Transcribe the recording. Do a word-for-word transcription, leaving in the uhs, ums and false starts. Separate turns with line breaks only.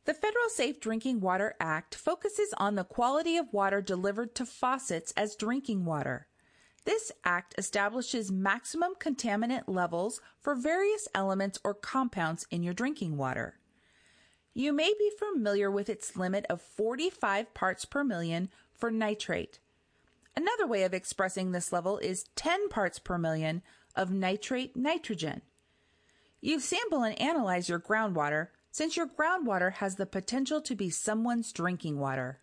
The Federal Safe Drinking Water Act focuses on the quality of water delivered to faucets as drinking water. This act establishes maximum contaminant levels for various elements or compounds in your drinking water. You may be familiar with its limit of forty-five parts per million for nitrate. Another way of expressing this level is ten parts per million of nitrate nitrogen. You sample and analyze your groundwater, since your groundwater has the potential to be someone's drinking water.